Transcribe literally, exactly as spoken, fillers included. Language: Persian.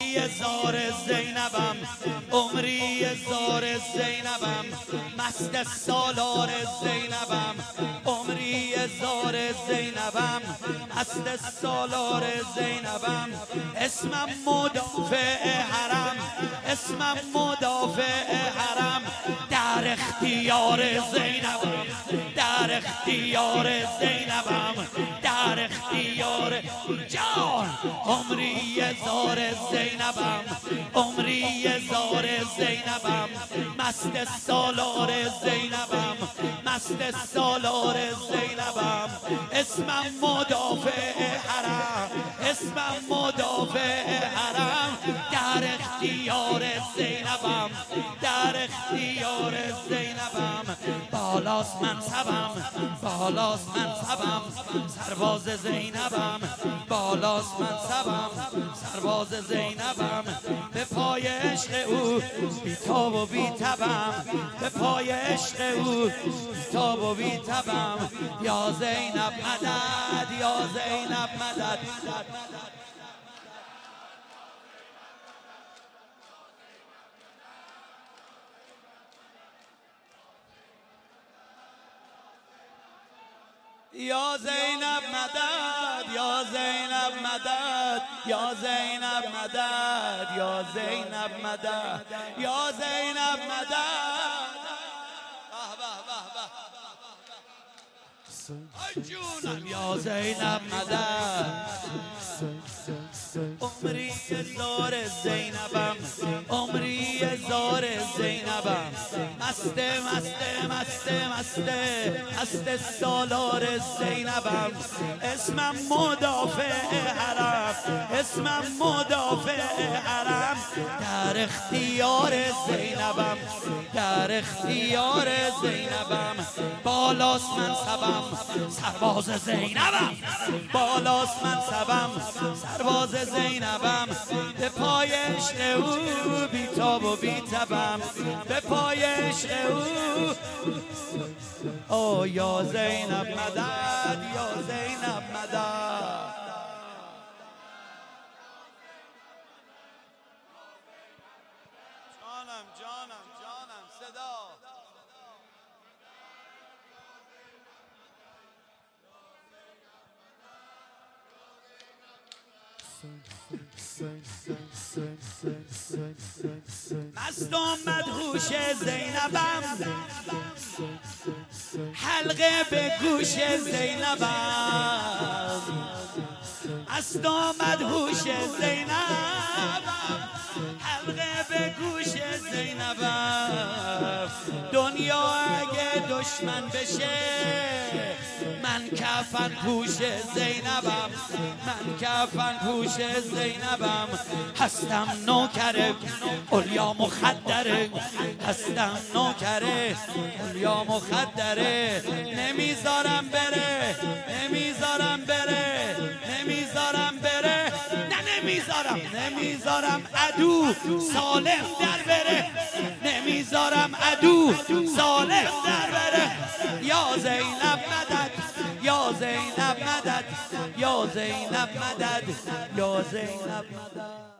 عمری زار زینبم، عمری زار زینبم، مست سالار زینبم، عمری زار زینبم، مست سالار زینبم. اسمم مدافع حرم، اسمم مدافع حرم، در اختیار زینبم، در اختیار زینبم، در اختیار جان. عمری زار زینبم، عمری زار زینبم، مست سالار زینبم، مست سالار زینبم. اسمم مدافع حرم، اسمم مدافع حرم، در اختیار زینبم، در اختیار زینبم. بالاست منصبم، بالاست منصبم، سرباز زینبم، بالاست منصبم، سرباز زینبم. به پای عشق او بیتاب و بیتبم، به پای عشق او بیتاب و بیتبم. یا زینب مدد، یا زینب مدد. یا زینب مدد، یا زینب مدد، یا زینب مدد، یا زینب مدد، یا زینب مدد. ای جونم یا زینب مدد. عمری زار زینبم، عمری زار زینبم، مست مست مست مست مست سالار زینبم. اسمم مدافع حرم، اسمم مدافع حرم، در اختیار زینبم، در اختیار زینبم. بالاست منصبم، سرباز زینبم، بالاست منصبم، سرباز زینبم. به پای عشق او بیتاب و بیتبم، به پای عشق او. او یا زینب مدد، یا زینب مدد. جانم جانم جانم صدا. مست و مدهوش زینبم، حلقه به گوش زینبم. مست و مدهوش زینبم، حلقه به گوش زینبم. دنیا اگه دشمن بشه من کفن پوش زینبم، من کفن پوش زینبم. هستم نوکر اولیا مخدره، هستم نوکر اولیا مخدره. نمیذارم بره، نمیذارم بره، نمیذارم بره، نه نمیذارم، نمیذارم عدو سالم در بره، نمیذارم عدو سالم در بره. یا زینب مدد، یا زینب مدد، یا زینب مدد، یا زینب مدد.